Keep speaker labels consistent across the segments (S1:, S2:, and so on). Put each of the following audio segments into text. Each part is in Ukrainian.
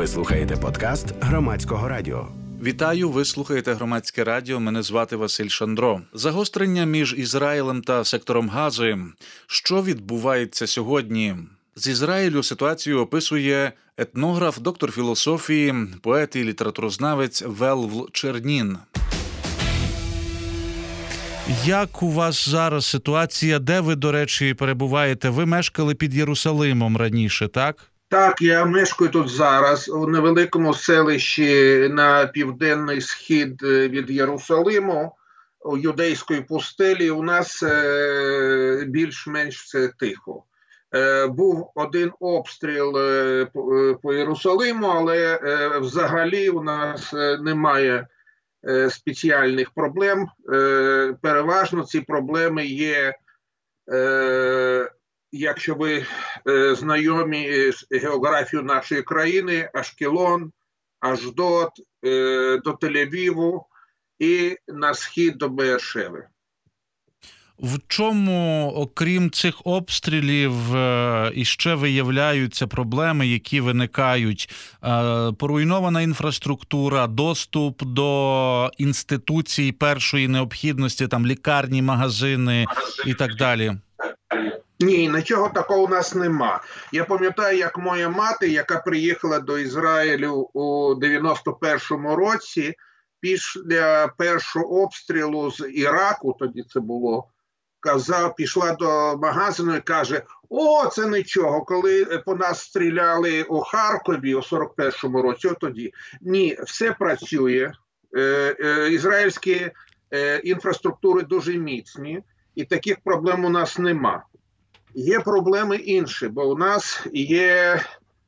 S1: Ви слухаєте подкаст Громадського радіо.
S2: Вітаю, ви слухаєте Громадське радіо, мене звати Василь Шандро. Загострення між Ізраїлем та сектором Гази. Що відбувається сьогодні? З Ізраїлю ситуацію описує етнограф, доктор філософії, поет і літературознавець Велвл Чернін. Як у вас зараз ситуація? Де ви, до речі, перебуваєте? Ви мешкали під Єрусалимом раніше, так?
S3: Так, я мешкаю тут зараз, у невеликому селищі на південний схід від Єрусалиму, у юдейської пустелі. У нас більш-менш все тихо. Був один обстріл по Єрусалиму, але взагалі у нас немає спеціальних проблем. Переважно ці проблеми є, якщо ви знайомі з географією нашої країни, Ашкелон, Ашдод, до Тель-Авіву і на схід до Бершеви.
S2: В чому, окрім цих обстрілів, іще виявляються проблеми, які виникають? Поруйнована інфраструктура, доступ до інституцій першої необхідності, там лікарні, магазини і так далі?
S3: Ні, нічого такого у нас нема. Я пам'ятаю, як моя мати, яка приїхала до Ізраїлю у 91-му році, після першого обстрілу з Іраку, тоді це було, пішла до магазину і каже: "О, це нічого, коли по нас стріляли у Харкові у 41-му році, тоді". Ні, все працює. Ізраїльські інфраструктури дуже міцні, і таких проблем у нас нема. Є проблеми інші, бо у нас є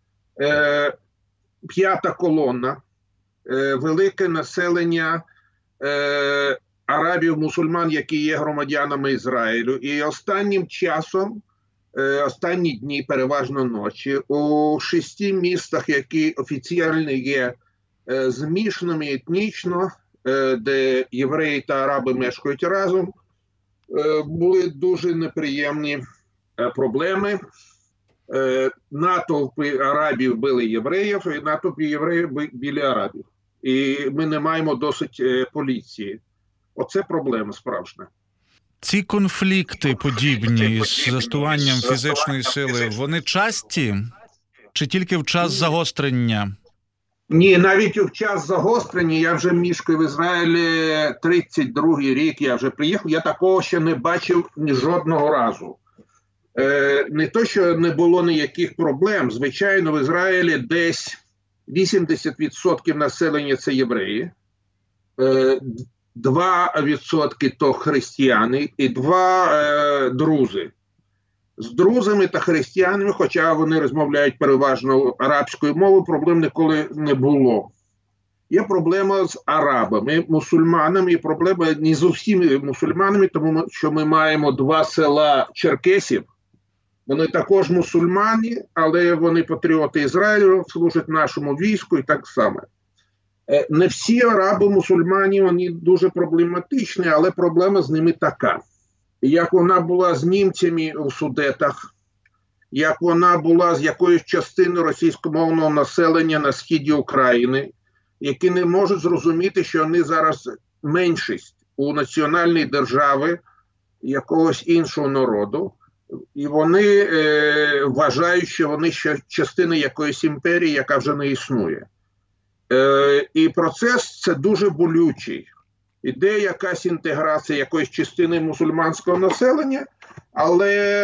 S3: п'ята колона, велике населення арабів-мусульман, які є громадянами Ізраїлю. І останнім часом, останні дні, переважно ночі, у 6 містах, які офіційно є змішаними етнічно, де євреї та араби мешкають разом, були дуже неприємні проблеми. Натовпи арабів били євреїв, і натовпи євреїв били арабів. І ми не маємо досить поліції. Оце проблема справжня.
S2: Ці конфлікти подібні з застосуванням фізичної сили, вони часті? Чи тільки в час загострення?
S3: Ні, навіть в час загострення, я вже мешкаю в Ізраїлі 32-й рік, я вже приїхав, я такого ще не бачив жодного разу. Не то, що не було ніяких проблем, звичайно, в Ізраїлі десь 80% населення – це євреї, 2% – то християни і 2% – друзи. З друзами та християнами, хоча вони розмовляють переважно арабською мовою, проблем ніколи не було. Є проблема з арабами, мусульманами, і проблема не з усіма мусульманами, тому що ми маємо 2 села черкесів. Вони також мусульмани, але вони патріоти Ізраїлю, служать нашому війську і так само. Не всі араби, мусульмани, вони дуже проблематичні, але проблема з ними така. Як вона була з німцями у Судетах, як вона була з якоюсь частиною російськомовного населення на сході України, які не можуть зрозуміти, що вони зараз меншість у національній державі якогось іншого народу, і вони вважають, що вони ще частина якоїсь імперії, яка вже не існує. І процес це дуже болючий. Іде якась інтеграція якоїсь частини мусульманського населення, але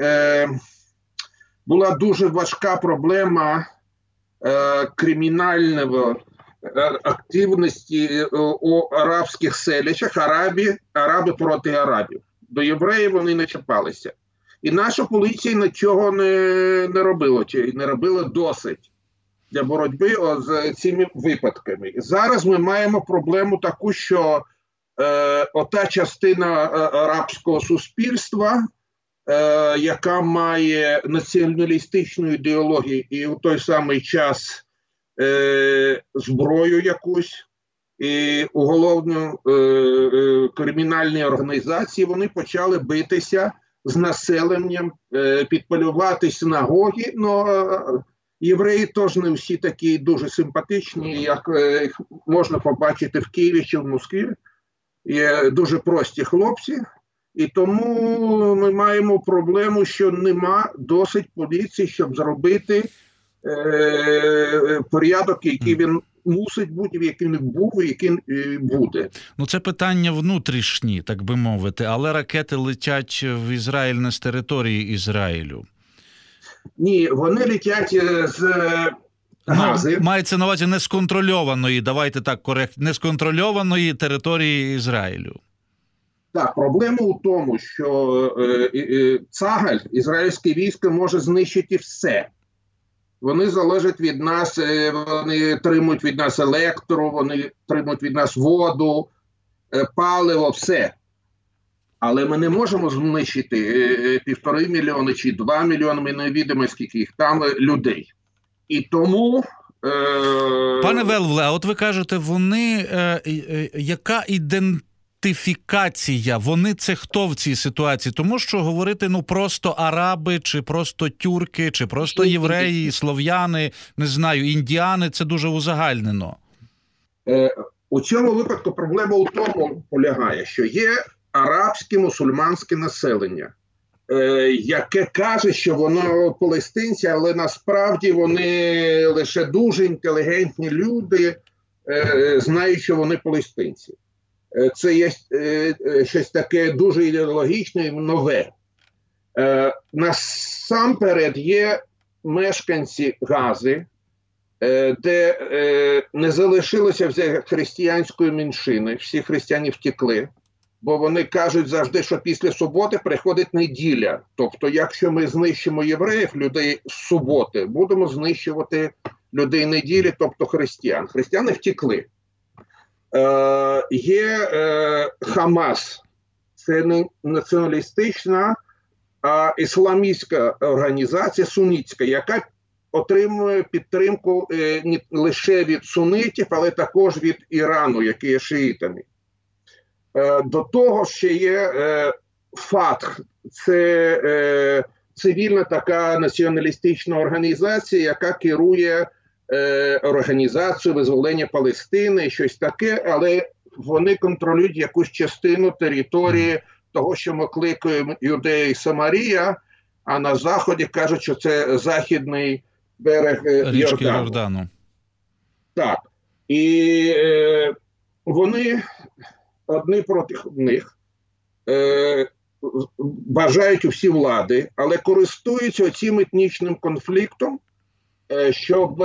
S3: була дуже важка проблема кримінальної активності у арабських селищах, араби проти арабів. До євреїв вони не чіпалися. І наша поліція нічого не робила, чи не робила досить для боротьби з цими випадками. Зараз ми маємо проблему таку, що ота частина арабського суспільства, яка має націоналістичну ідеологію і у той самий час зброю якусь, і уголовні кримінальні організації, вони почали битися з населенням, підпалювати синагоги, Євреї теж не всі такі дуже симпатичні, як їх можна побачити в Києві чи в Москві. Є дуже прості хлопці, і тому ми маємо проблему, що нема досить поліції, щоб зробити порядок, який він мусить бути, який не був і який буде.
S2: Ну, це питання внутрішні, так би мовити, але ракети летять в Ізраїль не з території Ізраїлю.
S3: Ні, вони летять з Гази.
S2: Мається на увазі несконтрольованої, давайте так коректно, несконтрольованої території Ізраїлю.
S3: Так, проблема у тому, що Цагаль, ізраїльське військо, може знищити все. Вони залежать від нас, вони отримують від нас електро, вони отримують від нас воду, паливо, все. Але ми не можемо знищити 1,5 мільйони чи 2 мільйони, ми не відомо, скільки їх там людей. І тому...
S2: Пане Велвле, а от ви кажете, вони... яка ідентифікація? Вони це хто в цій ситуації? Тому що говорити, просто араби, чи просто тюрки, чи просто євреї, слов'яни, не знаю, індіани, це дуже узагальнено.
S3: У цьому випадку проблема у тому полягає, що є арабське мусульманське населення, яке каже, що воно палестинці, але насправді вони лише дуже інтелігентні люди, знають, що вони палестинці. Це є щось таке дуже ідеологічне і нове. Насамперед є мешканці Гази, де не залишилося вже християнської меншини, всі християни втекли. Бо вони кажуть завжди, що після суботи приходить неділя. Тобто, якщо ми знищимо євреїв, людей з суботи, будемо знищувати людей неділі, тобто християн. Християни втекли. Є Хамас. Це не націоналістична, а ісламістська організація, сунітська, яка отримує підтримку не лише від сунитів, але також від Ірану, який є шиїтами. До того ще є ФАТХ, це цивільна така націоналістична організація, яка керує організацією визволення Палестини, щось таке, але вони контролюють якусь частину території того, що ми кликаємо Юдея і Самарія, а на заході кажуть, що це західний берег
S2: річки Йордану.
S3: Так. І вони одні проти них бажають усі влади, але користуються цим етнічним конфліктом, щоб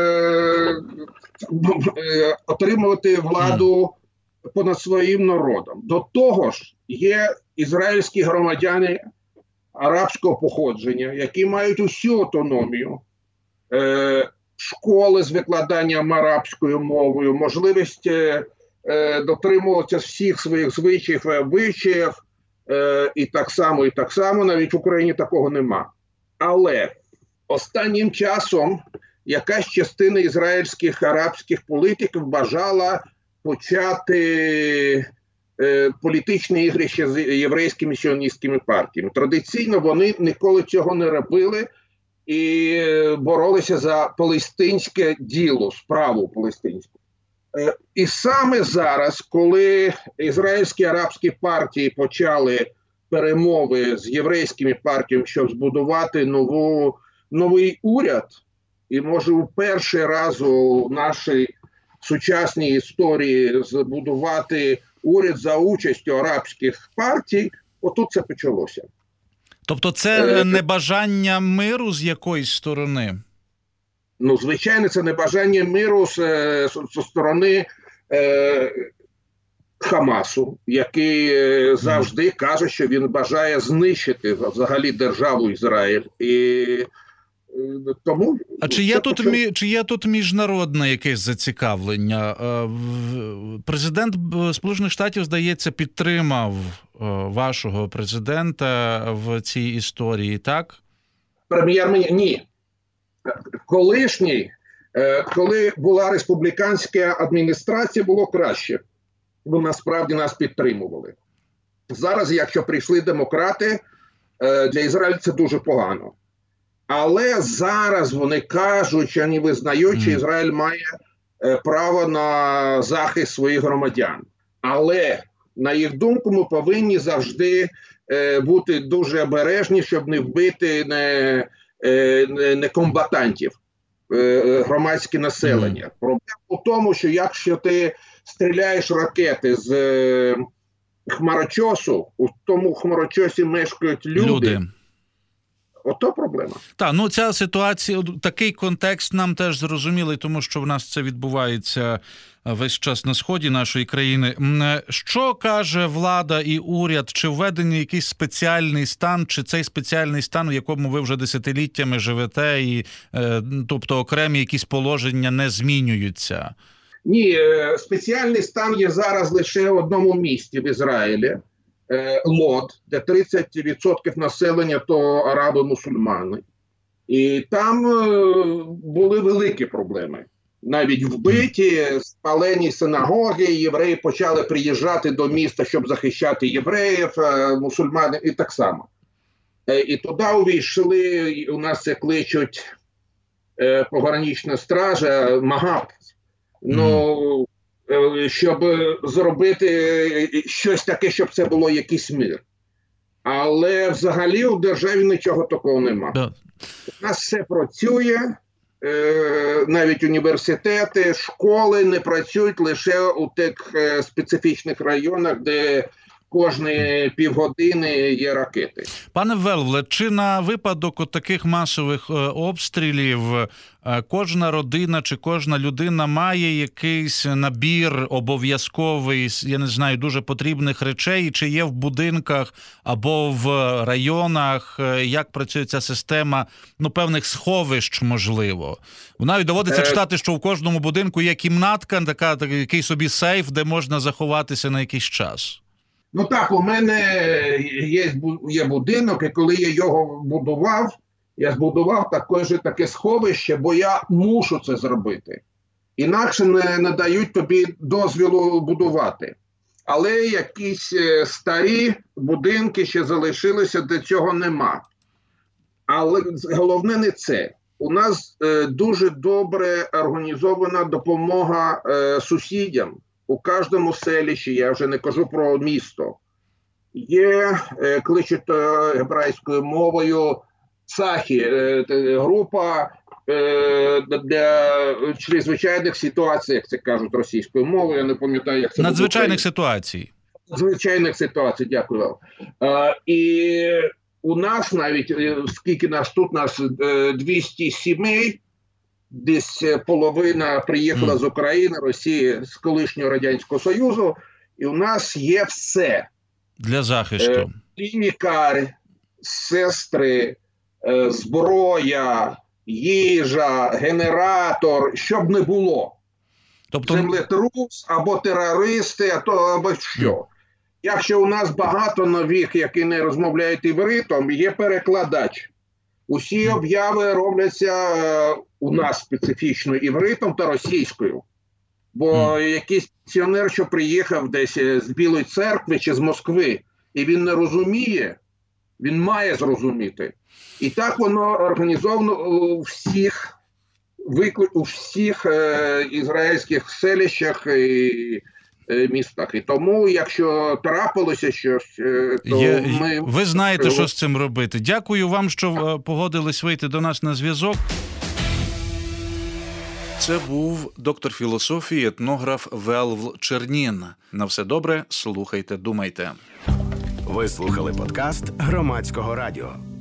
S3: отримувати владу понад своїм народом. До того ж, є ізраїльські громадяни арабського походження, які мають усю автономію, школи з викладанням арабською мовою, можливість дотримуватися всіх своїх звичаїв і обичаїв, і так само, навіть в Україні такого нема. Але останнім часом якась частина ізраїльських арабських політиків бажала почати політичні ігрища з єврейськими сіоністськими партіями. Традиційно вони ніколи цього не робили і боролися за палестинське діло, справу палестинську. І саме зараз, коли ізраїльські арабські партії почали перемови з єврейськими партіями, щоб збудувати новий уряд, і може у перший раз у нашій сучасній історії збудувати уряд за участю арабських партій, отут це почалося.
S2: Тобто це небажання миру з якоїсь сторони?
S3: Ну, звичайно, це небажання миру з сторони Хамасу, який завжди каже, що він бажає знищити взагалі державу Ізраїль. І тому...
S2: А чи є тут міжнародне якесь зацікавлення? Президент Сполучених Штатів, здається, підтримав вашого президента в цій історії, так?
S3: Прем'єр-міністр? Ні. Коли була республіканська адміністрація, було краще. Бо насправді нас підтримували. Зараз, якщо прийшли демократи, для Ізраїлю це дуже погано. Але зараз вони кажуть, що вони визнають, що Ізраїль має право на захист своїх громадян. Але, на їх думку, ми повинні завжди бути дуже обережні, щоб не вбити некомбатантів, громадське населення. Проблема у тому, що якщо ти стріляєш ракети з хмарочосу, у тому хмарочосі мешкають люди. Ото проблема.
S2: Так, ну ця ситуація, такий контекст нам теж зрозумілий, тому що в нас це відбувається весь час на сході нашої країни. Що каже влада і уряд? Чи введений якийсь спеціальний стан, чи цей спеціальний стан, в якому ви вже десятиліттями живете, і, тобто окремі якісь положення не змінюються?
S3: Ні, спеціальний стан є зараз лише в одному місті в Ізраїлі. Лод, де 30% населення то араби-мусульмани. І там були великі проблеми. Навіть вбиті, спалені синагоги, євреї почали приїжджати до міста, щоб захищати євреїв, мусульмани і так само. І туди увійшли, у нас це кличуть погранична стража, МАГАП. Ну, щоб зробити щось таке, щоб це було якийсь мир. Але взагалі у державі нічого такого нема. У нас все працює, навіть університети, школи не працюють лише у тих специфічних районах, де кожні півгодини є ракети.
S2: Пане Велвле, чи на випадок таких масових обстрілів кожна родина чи кожна людина має якийсь набір обов'язковий, я не знаю, дуже потрібних речей, чи є в будинках або в районах, як працює ця система, ну, певних сховищ, можливо? Навіть доводиться читати, що в кожному будинку є кімнатка, такий собі сейф, де можна заховатися на якийсь час.
S3: Ну так, у мене є будинок, і коли я його будував, я збудував таке сховище, бо я мушу це зробити. Інакше не дають тобі дозволу будувати. Але якісь старі будинки ще залишилися, де цього нема. Але головне не це. У нас дуже добре організована допомога сусідям. У кожному селищі, я вже не кажу про місто, є, кличуть гебрайською мовою, ЦАХІ, група для чрезвичайних ситуацій, як це кажуть російською мовою, я не пам'ятаю, як це буде.
S2: Надзвичайних ситуацій.
S3: Надзвичайних ситуацій, дякую вам. І у нас навіть, скільки нас тут, нас 200 сімей, десь половина приїхала з України, Росії, з колишнього Радянського Союзу, і у нас є все.
S2: Для захисту.
S3: Лікарі, сестри, зброя, їжа, генератор, щоб не було. Тобто... Землетрус, або терористи, або що. Якщо у нас багато нових, які не розмовляють івритом, є перекладач. Усі обяви робляться у нас специфічно івритом та російською. Бо якийсь пенсіонер, що приїхав десь з Білої церкви чи з Москви, і він не розуміє, він має зрозуміти. І так воно організовано у всіх ізраїльських селищах і містах. І тому, якщо трапилося щось, то ми...
S2: Ви знаєте, що з цим робити. Дякую вам, що погодились вийти до нас на зв'язок. Це був доктор філософії, етнограф Велвл Чернін. На все добре, слухайте, думайте.
S1: Ви слухали подкаст Громадського радіо.